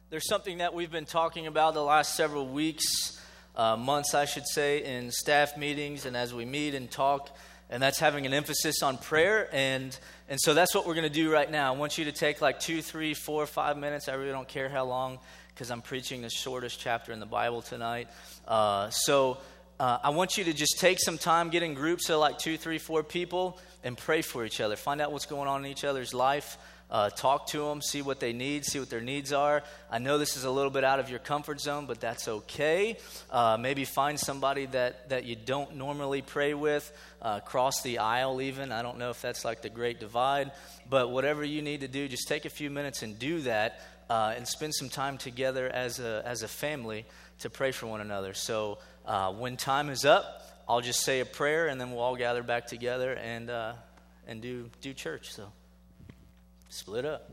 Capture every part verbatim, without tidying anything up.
There's something that we've been talking about the last several weeks, uh, months, I should say, in staff meetings and as we meet and talk, and that's having an emphasis on prayer. And and so that's what we're going to do right now. I want you to take like two, three, four, five minutes. I really don't care how long, because I'm preaching the shortest chapter in the Bible tonight. Uh, so uh, I want you to just take some time, get in groups of like two, three, four people, and pray for each other. Find out what's going on in each other's life. Uh, talk to them, see what they need, see what their needs are. I know this is a little bit out of your comfort zone, but that's okay. Uh, maybe find somebody that, that you don't normally pray with. Uh, cross the aisle even. I don't know if that's like the great divide. But whatever you need to do, just take a few minutes and do that. Uh, and spend some time together as a as a family to pray for one another. So uh, when time is up, I'll just say a prayer, and then we'll all gather back together and uh, and do do church. So split up.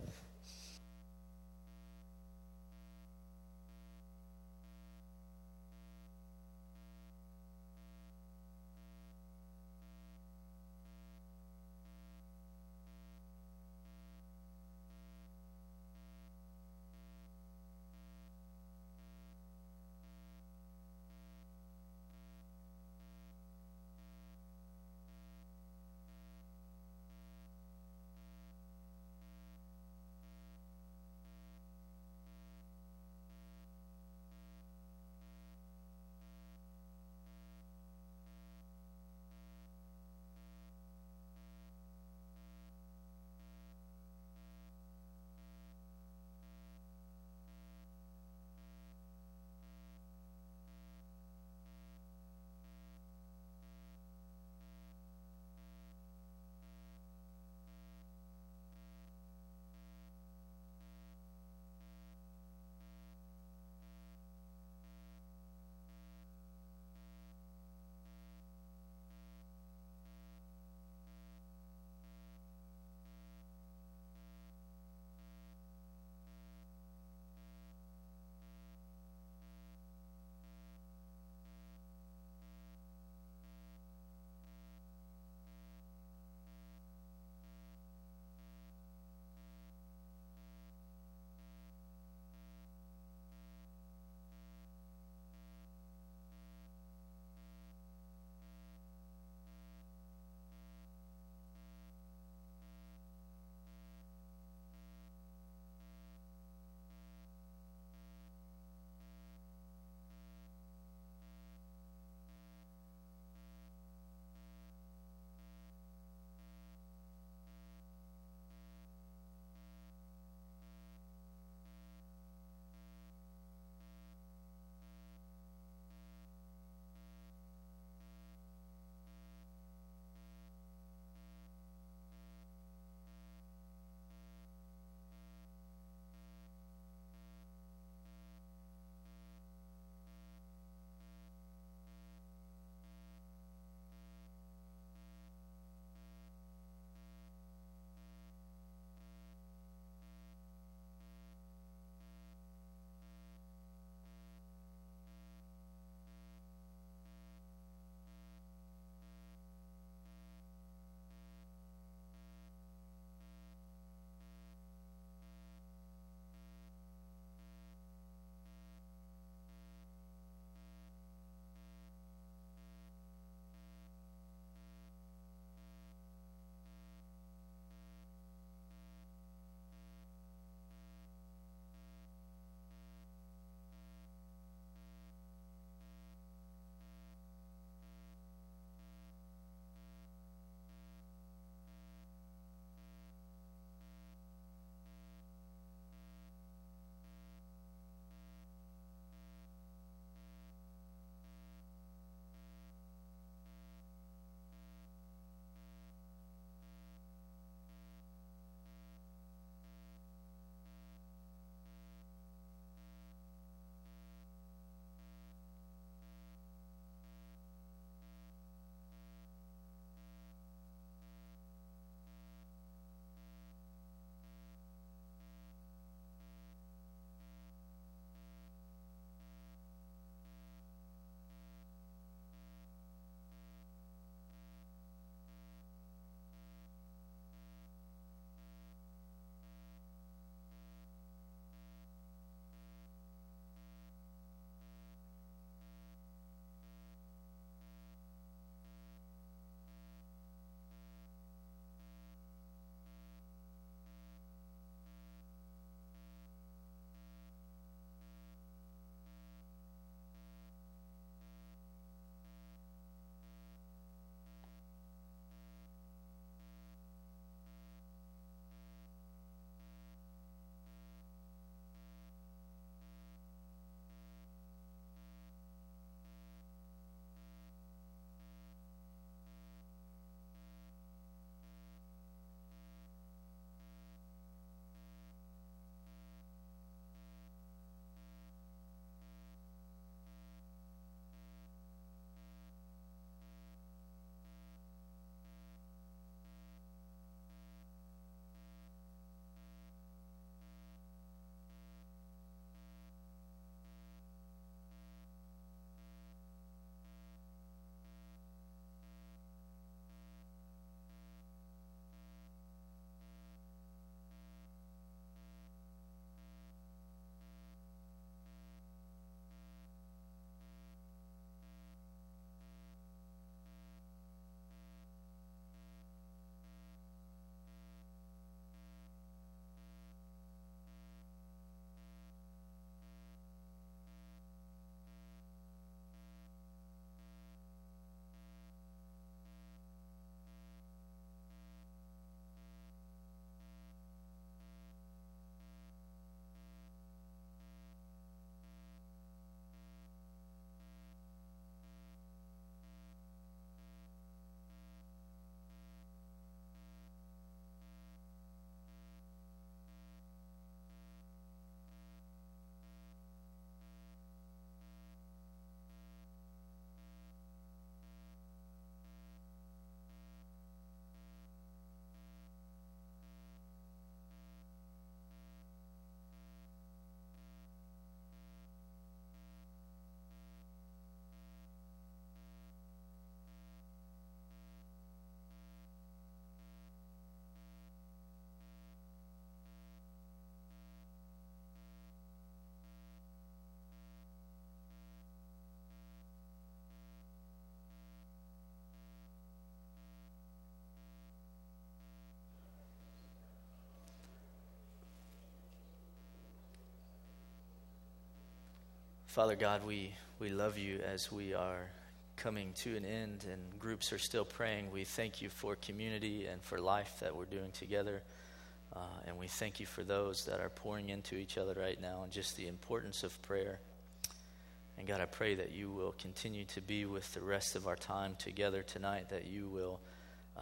Father God, we, we love you as we are coming to an end and groups are still praying. We thank you for community and for life that we're doing together. Uh, and we thank you for those that are pouring into each other right now and just the importance of prayer. And God, I pray that you will continue to be with the rest of our time together tonight, that you will um,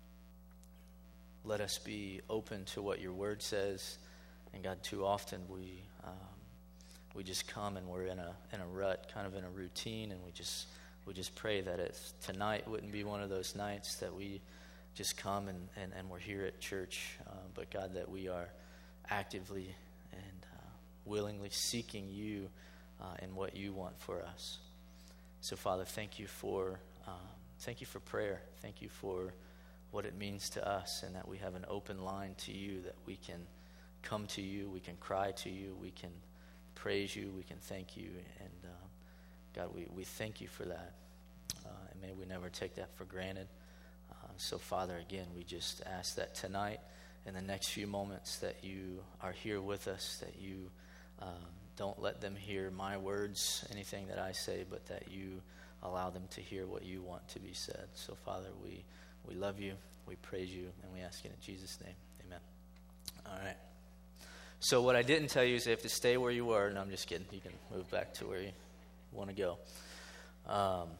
let us be open to what your word says. And God, too often we um, we just come and we're in a in a rut, kind of in a routine, and we just we just pray that it tonight wouldn't be one of those nights that we just come and, and, and we're here at church, uh, but God, that we are actively and uh, willingly seeking you uh, and what you want for us. So, Father, thank you for um, thank you for prayer. Thank you for what it means to us, and that we have an open line to you, that we can come to you, we can cry to you, we can praise you, we can thank you, and uh, God, we, we thank you for that, uh, and may we never take that for granted. Uh, so, Father, again, we just ask that tonight, in the next few moments, that you are here with us, that you um, don't let them hear my words, anything that I say, but that you allow them to hear what you want to be said. So, Father, we, we love you, we praise you, and we ask it in Jesus' name. Amen. All right. So what I didn't tell you is you have to stay where you were. No, I'm just kidding. You can move back to where you want to go. Um,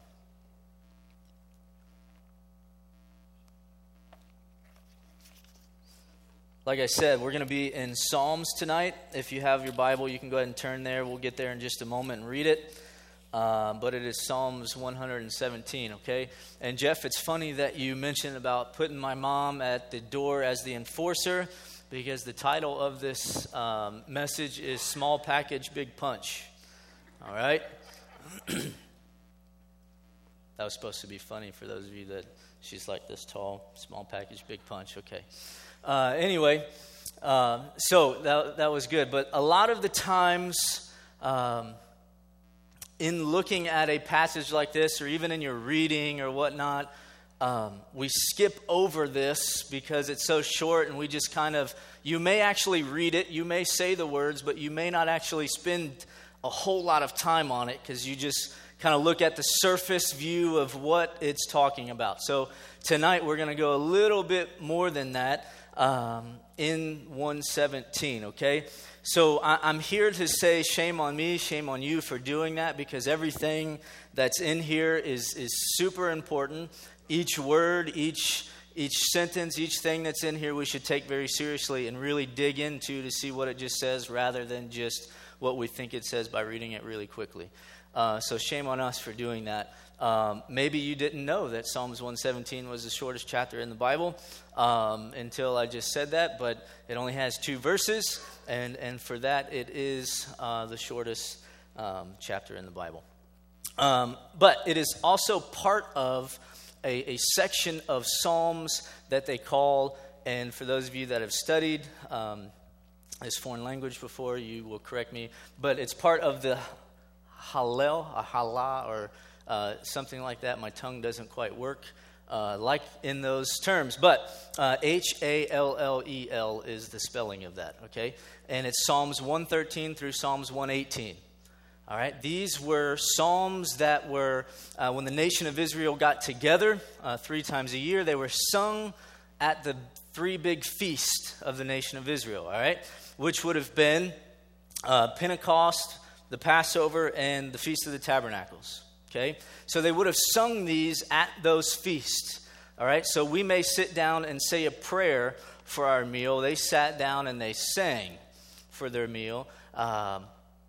like I said, we're going to be in Psalms tonight. If you have your Bible, you can go ahead and turn there. We'll get there in just a moment and read it. Um, but it is Psalms one hundred seventeen, okay? And Jeff, it's funny that you mentioned about putting my mom at the door as the enforcer, because the title of this um, message is Small Package, Big Punch. All right? That was supposed to be funny for those of you that she's like this tall. Small package, big punch. Okay. Uh, anyway, uh, so that, that was good. But a lot of the times um, in looking at a passage like this, or even in your reading or whatnot, Um, we skip over this because it's so short, and we just kind of, you may actually read it, you may say the words, but you may not actually spend a whole lot of time on it because you just kind of look at the surface view of what it's talking about. So tonight we're going to go a little bit more than that um, in one seventeen, okay? So I, I'm here to say shame on me, shame on you for doing that, because everything that's in here is is super important. Each word, each each sentence, each thing that's in here we should take very seriously and really dig into to see what it just says, rather than just what we think it says by reading it really quickly. Uh, so shame on us for doing that. Um, maybe you didn't know that Psalms one seventeen was the shortest chapter in the Bible um, until I just said that, but it only has two verses, and, and for that it is uh, the shortest um, chapter in the Bible. Um, but it is also part of A, a section of Psalms that they call, and for those of you that have studied um, this foreign language before, you will correct me, but it's part of the Hallel, a Hallah, or uh, something like that. My tongue doesn't quite work uh, like in those terms, but uh, H A L L E L is the spelling of that, okay? And it's Psalms one thirteen through Psalms one eighteen. All right, these were psalms that were, uh, when the nation of Israel got together uh, three times a year, they were sung at the three big feasts of the nation of Israel, all right, which would have been uh, Pentecost, the Passover, and the Feast of the Tabernacles, okay? So they would have sung these at those feasts, all right? So we may sit down and say a prayer for our meal. They sat down and they sang for their meal. Um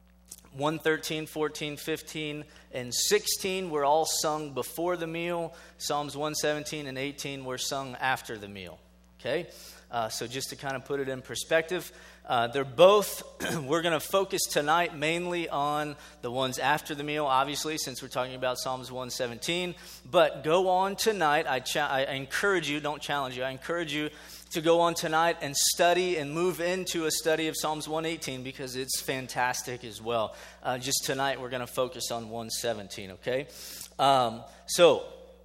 one thirteen, fourteen, fifteen, and sixteen were all sung before the meal. Psalms one seventeen and eighteen were sung after the meal. Okay? Uh, so just to kind of put it in perspective, uh, they're both, we're going to focus tonight mainly on the ones after the meal, obviously, since we're talking about Psalms one seventeen. But go on tonight. I, cha- I encourage you, don't challenge you, I encourage you to go on tonight and study and move into a study of Psalms one eighteen, because it's fantastic as well. Uh, just tonight we're going to focus on one seventeen, okay? Um, so,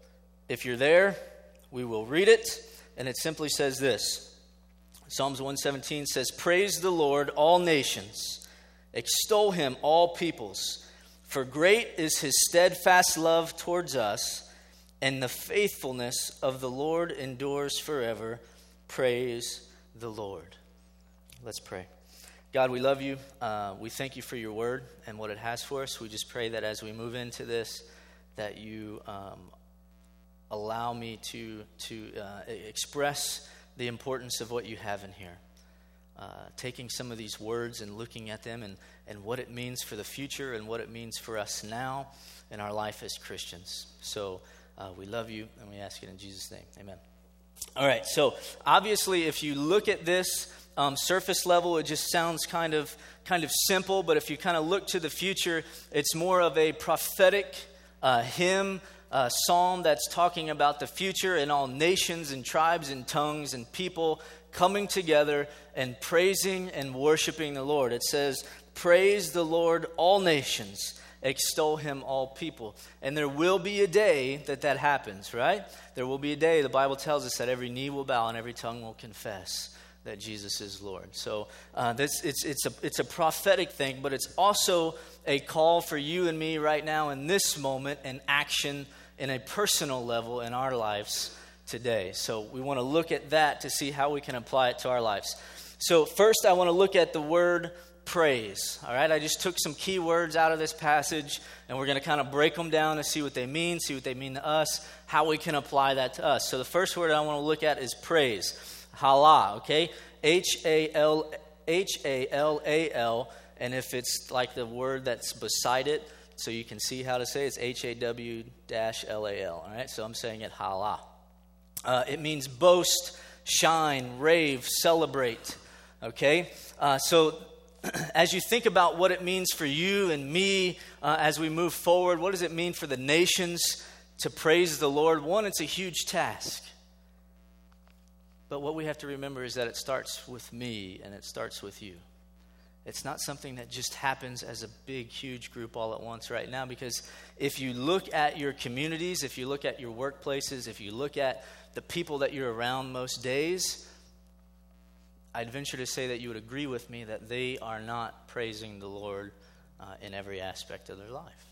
if you're there, we will read it, and it simply says this. Psalms one seventeen says, "Praise the Lord, all nations. Extol him, all peoples. For great is his steadfast love towards us, and the faithfulness of the Lord endures forever. Praise the Lord. Let's pray. God, we love you. Uh, we thank you for your word and what it has for us. We just pray that as we move into this, that you um, allow me to, to uh, express the importance of what you have in here. Uh, taking some of these words and looking at them and, and what it means for the future and what it means for us now in our life as Christians. So uh, we love you and we ask it in Jesus' name. Amen. All right, so obviously if you look at this um, surface level, it just sounds kind of kind of simple, but if you kind of look to the future, it's more of a prophetic uh, hymn, uh, psalm that's talking about the future and all nations and tribes and tongues and people coming together and praising and worshiping the Lord. It says, praise the Lord, all nations, extol him, all people. And there will be a day that that happens, right? There will be a day, the Bible tells us, that every knee will bow and every tongue will confess that Jesus is Lord. So uh, this, it's, it's, a, it's a prophetic thing, but it's also a call for you and me right now in this moment and action in a personal level in our lives today. So we want to look at that to see how we can apply it to our lives. So first I want to look at the word praise. All right, I just took some key words out of this passage and we're going to kind of break them down and see what they mean, see what they mean to us, how we can apply that to us. So the first word I want to look at is praise. Halal, okay? H A L H A L A L, and if it's like the word that's beside it, so you can see how to say it, it's H A W L A L, all right? So I'm saying it halal. Uh, it means boast, shine, rave, celebrate, okay? Uh, so as you think about what it means for you and me uh, as we move forward, what does it mean for the nations to praise the Lord? One, it's a huge task. But what we have to remember is that it starts with me and it starts with you. It's not something that just happens as a big, huge group all at once right now, because if you look at your communities, if you look at your workplaces, if you look at the people that you're around most days, I'd venture to say that you would agree with me that they are not praising the Lord uh, in every aspect of their life.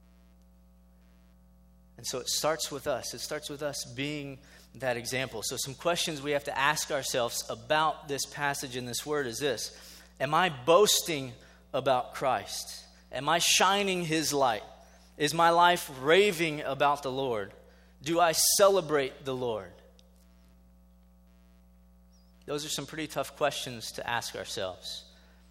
And so it starts with us. It starts with us being that example. So some questions we have to ask ourselves about this passage in this word is this. Am I boasting about Christ? Am I shining his light? Is my life raving about the Lord? Do I celebrate the Lord? Those are some pretty tough questions to ask ourselves.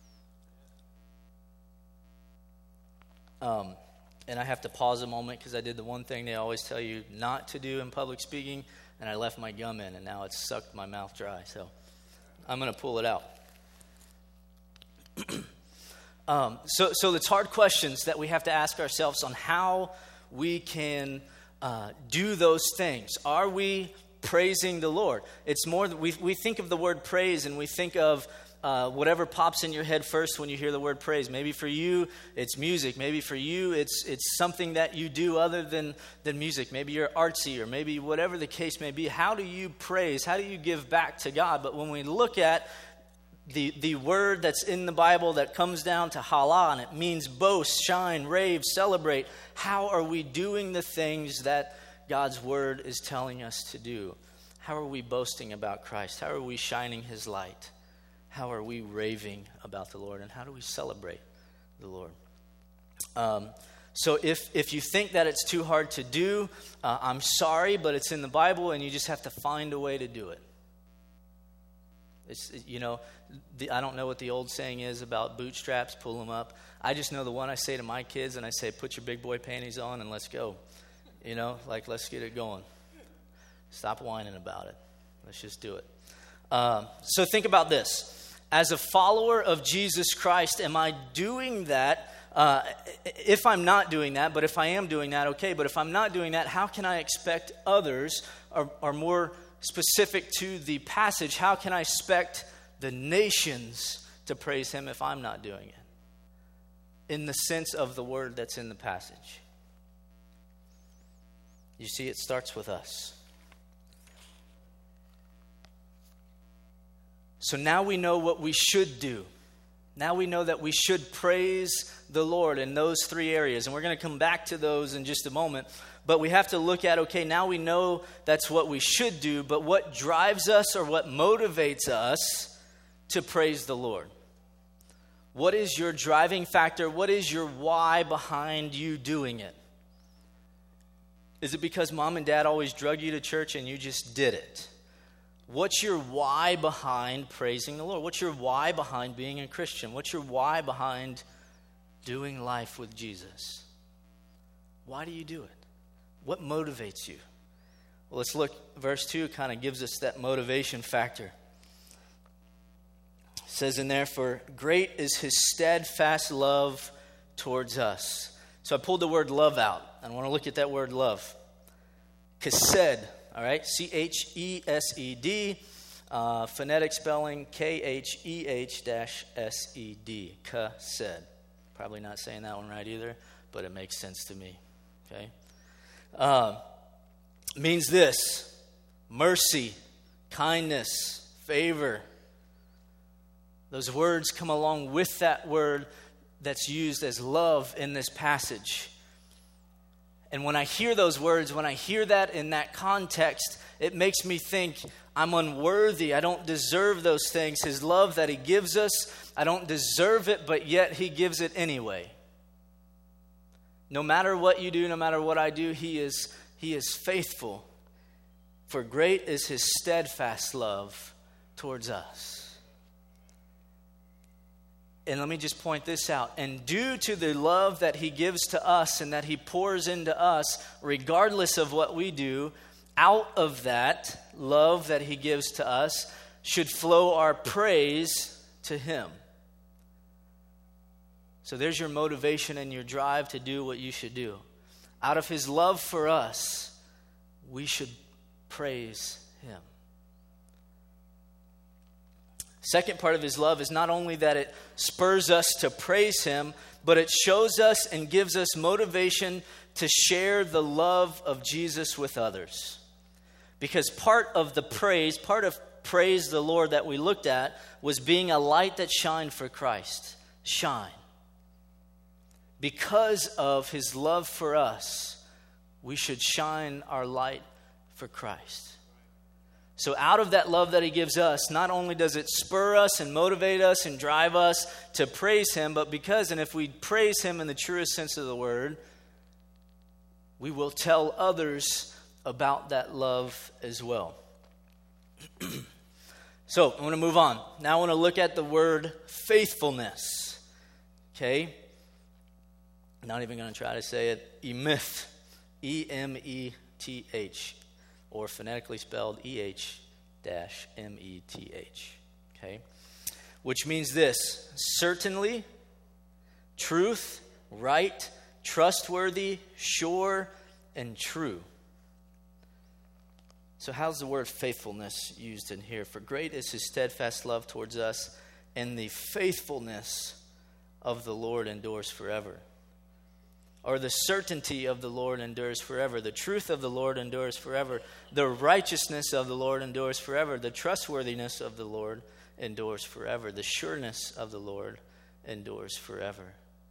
Um, and I have to pause a moment because I did the one thing they always tell you not to do in public speaking, and I left my gum in, and now it's sucked my mouth dry. So I'm going to pull it out. um, so, so it's hard questions that we have to ask ourselves on how we can uh, do those things. Are we praising the Lord? It's more that we we think of the word praise and we think of uh, whatever pops in your head first when you hear the word praise. Maybe for you it's music. Maybe for you it's it's something that you do other than than music. Maybe you're artsy, or maybe whatever the case may be. How do you praise? How do you give back to God? But when we look at the the word that's in the Bible that comes down to halal, and it means boast, shine, rave, celebrate. How are we doing the things that God's word is telling us to do? How are we boasting about Christ? How are we shining his light? How are we raving about the Lord? And how do we celebrate the Lord? Um, so if if you think that it's too hard to do, uh, I'm sorry, but it's in the Bible and you just have to find a way to do it. It's, you know, the, I don't know what the old saying is about bootstraps, pull them up. I just know the one I say to my kids, and I say, put your big boy panties on and let's go. You know, like, let's get it going. Stop whining about it. Let's just do it. Um, so think about this. As a follower of Jesus Christ, am I doing that? Uh, if I'm not doing that, but if I am doing that, okay. But if I'm not doing that, how can I expect others, or, or more specific to the passage, how can I expect the nations to praise him if I'm not doing it? In the sense of the word that's in the passage. You see, it starts with us. So now we know what we should do. Now we know that we should praise the Lord in those three areas. And we're going to come back to those in just a moment. But we have to look at, okay, now we know that's what we should do. But what drives us or what motivates us to praise the Lord? What is your driving factor? What is your why behind you doing it? Is it because mom and dad always drug you to church and you just did it? What's your why behind praising the Lord? What's your why behind being a Christian? What's your why behind doing life with Jesus? Why do you do it? What motivates you? Well, let's look. Verse two kind of gives us that motivation factor. It says in there, for great is his steadfast love towards us. So I pulled the word love out. I want to look at that word love. Chesed. All right, C H E S E D, uh, phonetic spelling K H E H S E D, Chesed. Probably not saying that one right either, but it makes sense to me, okay? Uh, means this, mercy, kindness, favor. Those words come along with that word that's used as love in this passage. And when I hear those words, when I hear that in that context, it makes me think I'm unworthy. I don't deserve those things. His love that he gives us, I don't deserve it, but yet he gives it anyway. No matter what you do, no matter what I do, he is, he is faithful. For great is his steadfast love towards us. And let me just point this out. And due to the love that he gives to us and that he pours into us, regardless of what we do, out of that love that he gives to us should flow our praise to him. So there's your motivation and your drive to do what you should do. Out of his love for us, we should praise him. Second part of his love is not only that it spurs us to praise him, but it shows us and gives us motivation to share the love of Jesus with others. Because part of the praise, part of praise the Lord that we looked at was being a light that shined for Christ. Shine. Because of his love for us, we should shine our light for Christ. So out of that love that he gives us, not only does it spur us and motivate us and drive us to praise him, but because, and if we praise him in the truest sense of the word, we will tell others about that love as well. So I want to move on. Now I want to look at the word faithfulness. Okay? Not even going to try to say it. Emith. E M E T H. Or phonetically spelled E H M E T H. Okay? Which means this: certainly, truth, right, trustworthy, sure, and true. So how's the word faithfulness used in here? For great is his steadfast love towards us, and the faithfulness of the Lord endures forever. Or the certainty of the Lord endures forever. The truth of the Lord endures forever. The righteousness of the Lord endures forever. The trustworthiness of the Lord endures forever. The sureness of the Lord endures forever.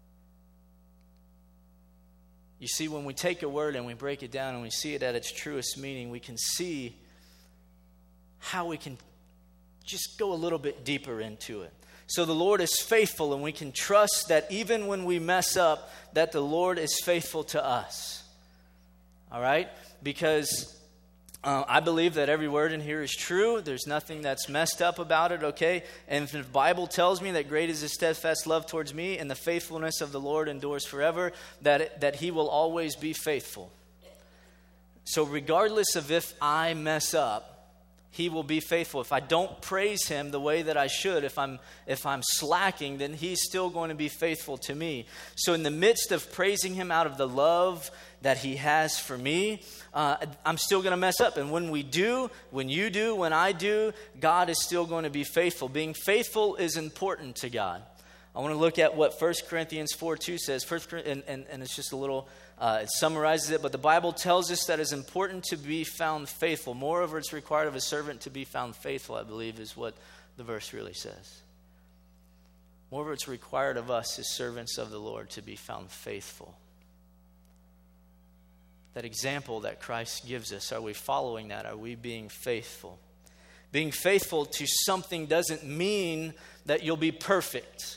You see, when we take a word and we break it down and we see it at its truest meaning, we can see how we can just go a little bit deeper into it. So the Lord is faithful, and we can trust that even when we mess up, that the Lord is faithful to us. All right? Because uh, I believe that every word in here is true. There's nothing that's messed up about it, okay? And if the Bible tells me that great is his steadfast love towards me and the faithfulness of the Lord endures forever, that, it, that he will always be faithful. So regardless of if I mess up, he will be faithful. If I don't praise him the way that I should, if I'm if I'm slacking, then he's still going to be faithful to me. So in the midst of praising him out of the love that he has for me, uh, I'm still going to mess up. And when we do, when you do, when I do, God is still going to be faithful. Being faithful is important to God. I want to look at what First Corinthians four two says. First, and, and, and it's just a little... Uh, it summarizes it, but the Bible tells us that it's important to be found faithful. Moreover, it's required of a servant to be found faithful, I believe, is what the verse really says. Moreover, it's required of us as servants of the Lord to be found faithful. That example that Christ gives us, are we following that? Are we being faithful? Being faithful to something doesn't mean that you'll be perfect.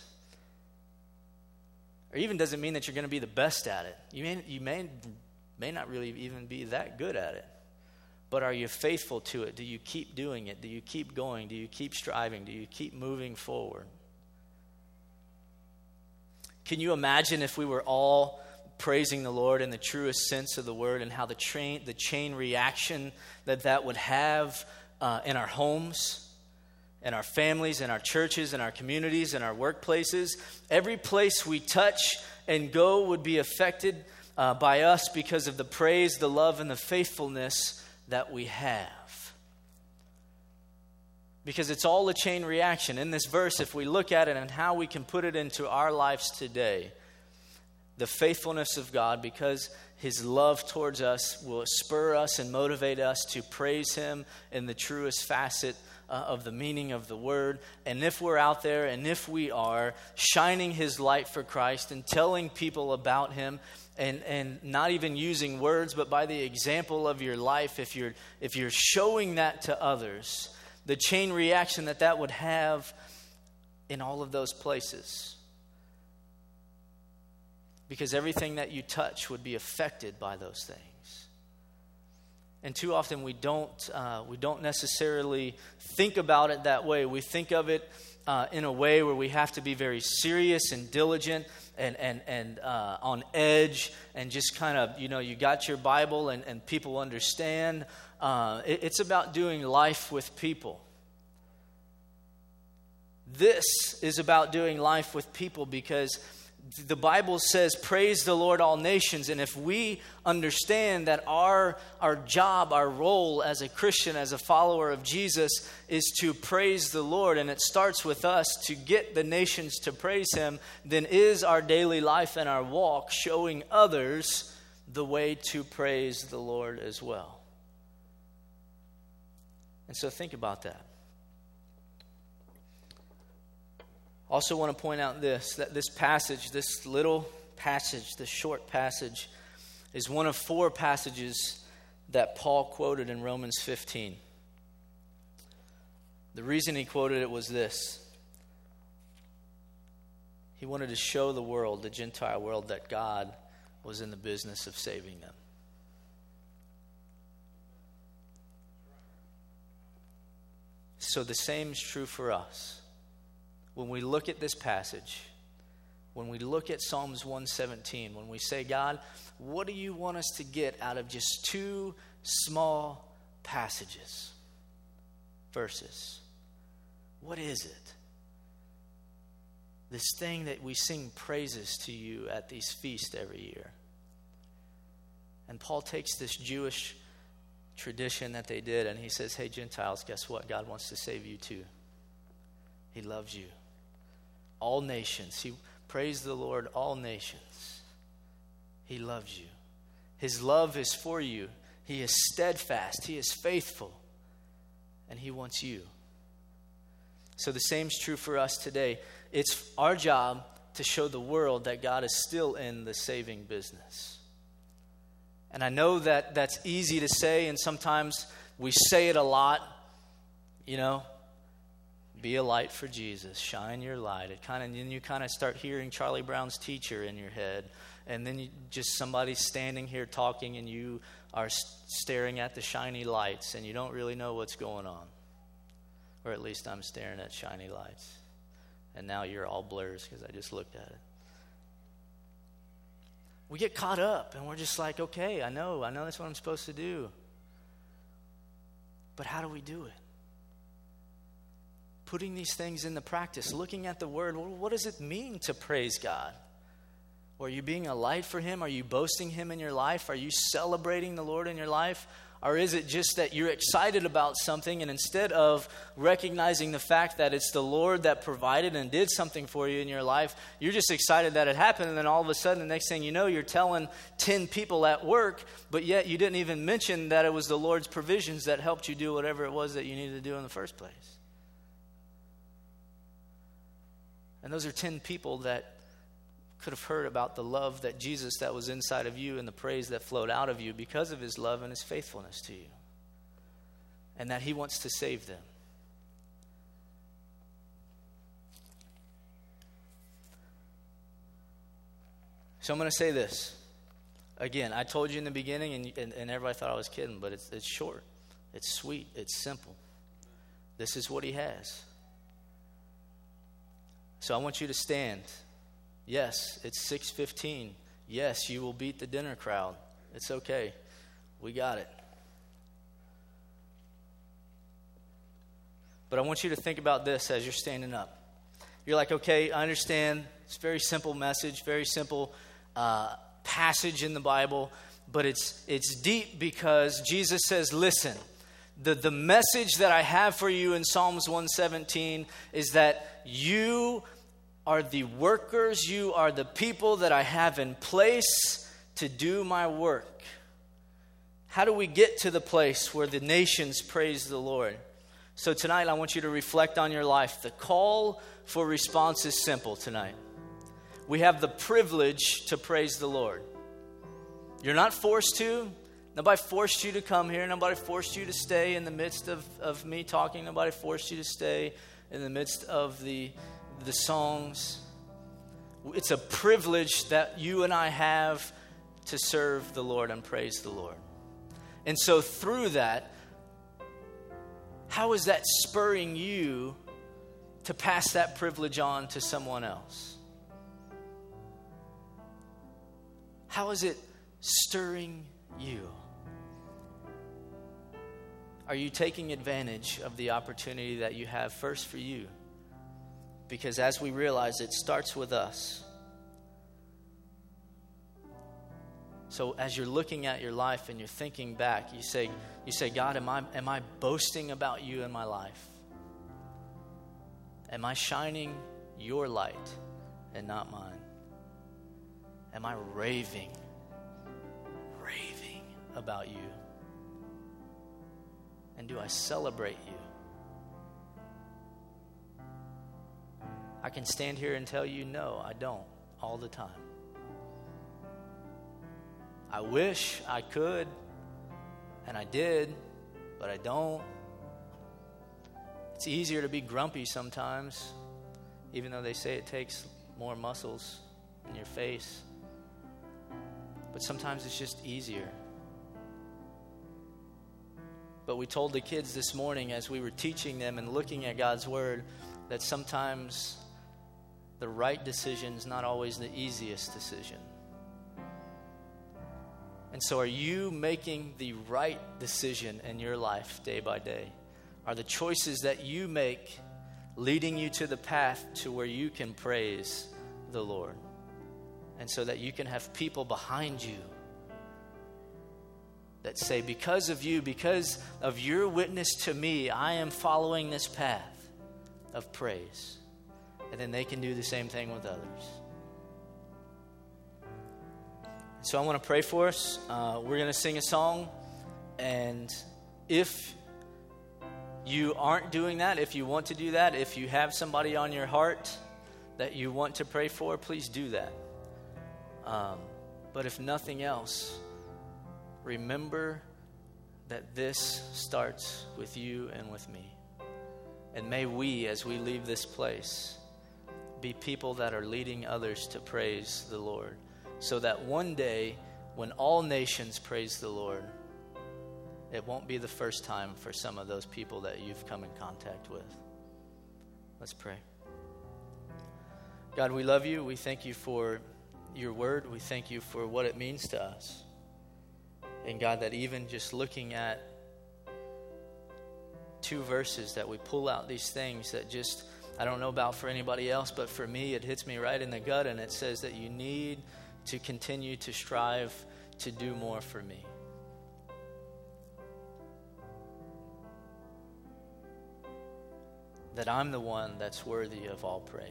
Or even doesn't mean that you're going to be the best at it. You may, you may, may not really even be that good at it. But are you faithful to it? Do you keep doing it? Do you keep going? Do you keep striving? Do you keep moving forward? Can you imagine if we were all praising the Lord in the truest sense of the word, and how the train, the chain reaction that that would have uh, in our homes, in our families, in our churches, in our communities, in our workplaces? Every place we touch and go would be affected uh, by us because of the praise, the love, and the faithfulness that we have. Because it's all a chain reaction. In this verse, if we look at it and how we can put it into our lives today, the faithfulness of God, because his love towards us will spur us and motivate us to praise him in the truest facet uh, of the meaning of the word. And if we're out there and if we are shining his light for Christ and telling people about him, and, and not even using words, but by the example of your life, if you're, if you're showing that to others, the chain reaction that that would have in all of those places. Because everything that you touch would be affected by those things. And too often we don't uh, we don't necessarily think about it that way. We think of it uh, in a way where we have to be very serious and diligent and and and uh, on edge, and just kind of, you know, you got your Bible and, and people understand. Uh, it, it's about doing life with people. This is about doing life with people, because the Bible says, praise the Lord, all nations. And if we understand that our, our job, our role as a Christian, as a follower of Jesus, is to praise the Lord, and it starts with us to get the nations to praise him, then is our daily life and our walk showing others the way to praise the Lord as well. And so think about that. Also want to point out this, that this passage, this little passage, this short passage, is one of four passages that Paul quoted in Romans fifteen. The reason he quoted it was this. He wanted to show the world, the Gentile world, that God was in the business of saving them. So the same is true for us. When we look at this passage, when we look at Psalms one seventeen, when we say, God, what do you want us to get out of just two small passages, verses? What is it? This thing that we sing praises to you at these feasts every year. And Paul takes this Jewish tradition that they did, and he says, hey, Gentiles, guess what? God wants to save you too. He loves you. All nations. He praise the Lord, all nations. He loves you. His love is for you. He is steadfast. He is faithful. And he wants you. So the same is true for us today. It's our job to show the world that God is still in the saving business. And I know that that's easy to say, and sometimes we say it a lot, you know. Be a light for Jesus. Shine your light. It kind of, then you kind of start hearing Charlie Brown's Teacher in your head, and then you, just somebody standing here talking, and you are staring at the shiny lights, and you don't really know what's going on. Or at least I'm staring at shiny lights, and now you're all blurs because I just looked at it. We get caught up, and we're just like, okay, I know, I know that's what I'm supposed to do. But how do we do it? Putting these things into practice, looking at the word. Well, what does it mean to praise God? Are you being a light for him? Are you boasting him in your life? Are you celebrating the Lord in your life? Or is it just that you're excited about something, and instead of recognizing the fact that it's the Lord that provided and did something for you in your life, you're just excited that it happened, and then all of a sudden, the next thing you know, you're telling ten people at work, but yet you didn't even mention that it was the Lord's provisions that helped you do whatever it was that you needed to do in the first place. And those are ten people that could have heard about the love that Jesus that was inside of you and the praise that flowed out of you because of his love and his faithfulness to you. And that he wants to save them. So I'm going to say this. Again, I told you in the beginning, and, and, and everybody thought I was kidding, but it's, it's short. It's sweet. It's simple. This is what he has. So I want you to stand. Yes, it's six fifteen. Yes, you will beat the dinner crowd. It's okay. We got it. But I want you to think about this as you're standing up. You're like, okay, I understand. It's a very simple message, very simple uh, passage in the Bible, but it's it's deep because Jesus says, listen, the, the message that I have for you in Psalms one seventeen is that you are the workers, you are the people that I have in place to do my work. How do we get to the place where the nations praise the Lord? So tonight I want you to reflect on your life. The call for response is simple tonight. We have the privilege to praise the Lord. You're not forced to. Nobody forced you to come here. Nobody forced you to stay in the midst of, of me talking. Nobody forced you to stay in the midst of the, the songs. It's a privilege that you and I have to serve the Lord and praise the Lord. And so through that, how is that spurring you to pass that privilege on to someone else? How is it stirring you? Are you taking advantage of the opportunity that you have first for you? Because as we realize, it starts with us. So as you're looking at your life and you're thinking back, you say, you say, God, am I, am I boasting about you in my life? Am I shining your light and not mine? Am I raving, raving about you? And do I celebrate you? I can stand here and tell you, no, I don't, all the time. I wish I could, and I did, but I don't. It's easier to be grumpy sometimes, even though they say it takes more muscles in your face. But sometimes it's just easier. But we told the kids this morning as we were teaching them and looking at God's Word that sometimes the right decision is not always the easiest decision. And so are you making the right decision in your life day by day? Are the choices that you make leading you to the path to where you can praise the Lord? And so that you can have people behind you that say, because of you, because of your witness to me, I am following this path of praise. And then they can do the same thing with others. So I want to pray for us. Uh, we're going to sing a song. And if you aren't doing that, if you want to do that, if you have somebody on your heart that you want to pray for, please do that. Um, but if nothing else, remember that this starts with you and with me. And may we, as we leave this place, be people that are leading others to praise the Lord. So that one day, when all nations praise the Lord, it won't be the first time for some of those people that you've come in contact with. Let's pray. God, we love you. We thank you for your word. We thank you for what it means to us. And God, that even just looking at two verses that we pull out these things that just, I don't know about for anybody else, but for me, it hits me right in the gut. And it says that you need to continue to strive to do more for me. That I'm the one that's worthy of all praise.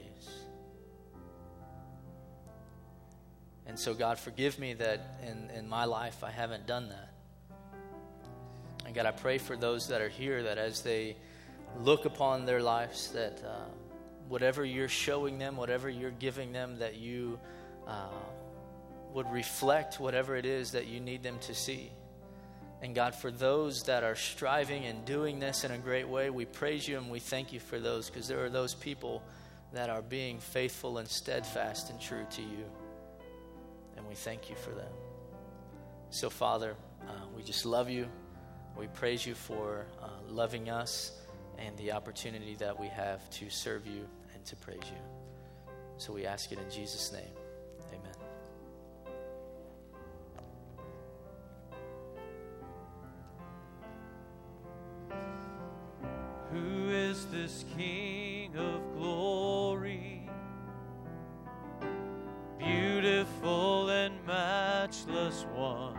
And so, God, forgive me that in, in my life I haven't done that. And God, I pray for those that are here that as they look upon their lives, that uh, whatever you're showing them, whatever you're giving them, that you uh, would reflect whatever it is that you need them to see. And God, for those that are striving and doing this in a great way, we praise you and we thank you for those, because there are those people that are being faithful and steadfast and true to you. And we thank you for them. So, Father, uh, we just love you. We praise you for uh, loving us and the opportunity that we have to serve you and to praise you. So we ask it in Jesus' name. Amen. Who is this King of glory? Beautiful and matchless one.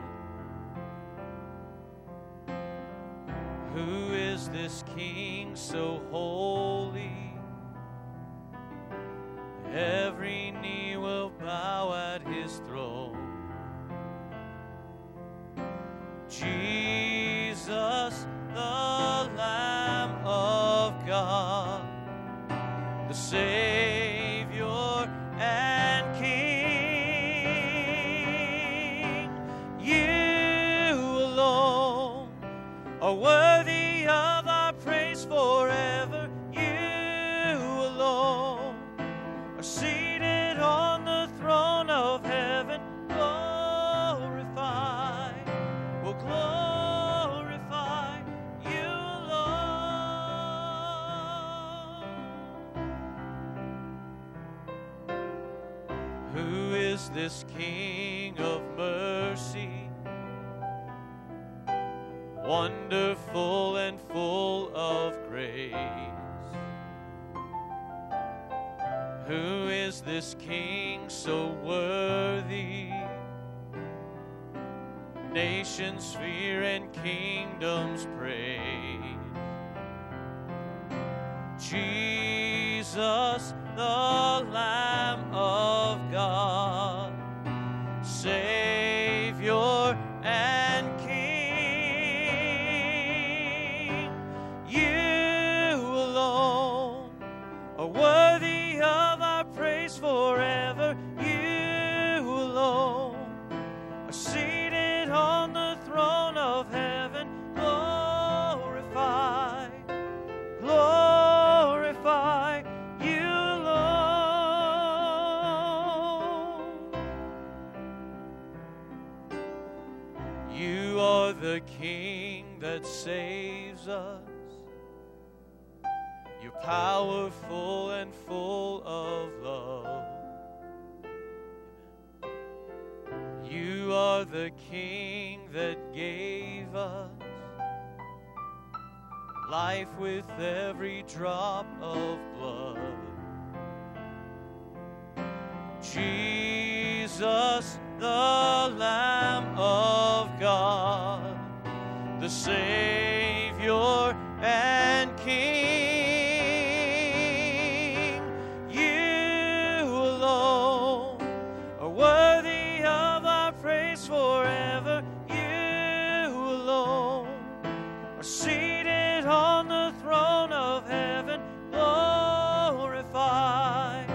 Who is this King so holy? Every knee will bow at his throne. Jesus, the Lamb of God, the Savior and King. You alone are worthy of our praise forever. You alone are seated on the throne of heaven. Glorify, will glorify you alone. Who is this King of mercy? Wonderful and full of grace. Who is this King so worthy? Nations fear and kingdoms praise. Jesus, the Lamb of God, Savior and King. Worthy of our praise forever. You alone are seated on the throne of heaven. Glorify, glorify you alone. You are the King that saves us. You're powerful and full of love. You are the King that gave us life with every drop of blood. Jesus, the Lamb of God, the Savior and King. Forever, you alone are seated on the throne of heaven. Glorify,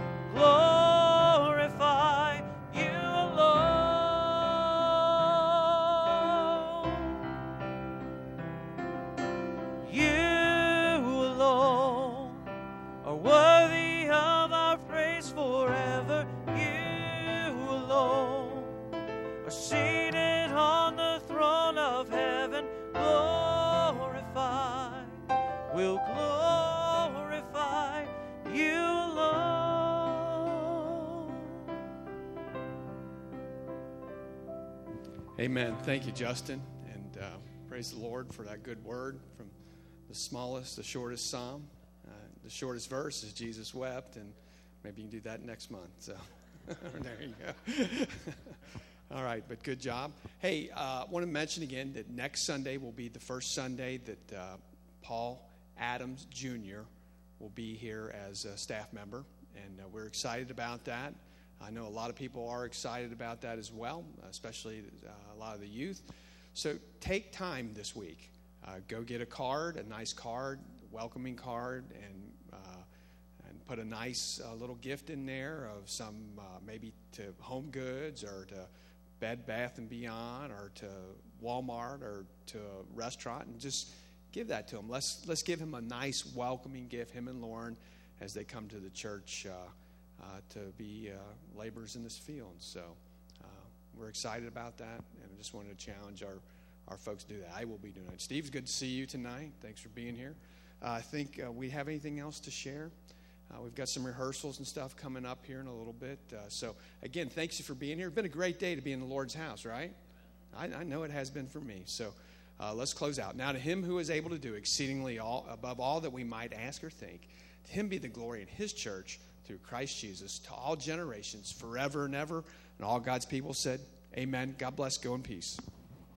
glorify you alone. You alone are worthy of our praise forever. You alone are seated on the throne of heaven. Glorify, will glorify you alone. Amen. Thank you, Justin. And uh, praise the Lord for that good word from the smallest, the shortest psalm. Uh, the shortest verse is Jesus wept, and maybe you can do that next month. So there you go. All right, but good job. Hey, I uh, want to mention again that next Sunday will be the first Sunday that uh, Paul Adams Junior will be here as a staff member, and uh, we're excited about that. I know a lot of people are excited about that as well, especially uh, a lot of the youth. So take time this week. Uh, go get a card, a nice card, welcoming card, and uh, and put a nice uh, little gift in there of some uh, maybe to Home Goods or to Bed Bath and Beyond or to Walmart or to a restaurant, and just give that to him. Let's let's give him a nice welcoming gift, him and Lauren, as they come to the church uh, uh, to be uh, laborers in this field. So uh, we're excited about that, and I just wanted to challenge our, our folks to do that. I will be doing it. Steve, it's good to see you tonight. Thanks for being here. Uh, I think uh, we have anything else to share? Uh, we've got some rehearsals and stuff coming up here in a little bit. Uh, so, again, thanks you for being here. It's been a great day to be in the Lord's house, right? I, I know it has been for me. So uh, let's close out. Now to him who is able to do exceedingly all above all that we might ask or think, to him be the glory in his church through Christ Jesus to all generations, forever and ever. And all God's people said, amen. God bless. Go in peace.